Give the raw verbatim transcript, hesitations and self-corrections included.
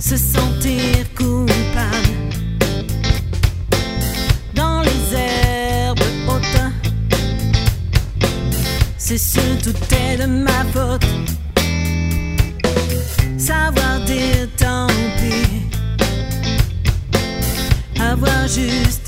se sentir coupable dans les herbes hautes. C'est surtout est de ma faute. Savoir dire tant pis, avoir juste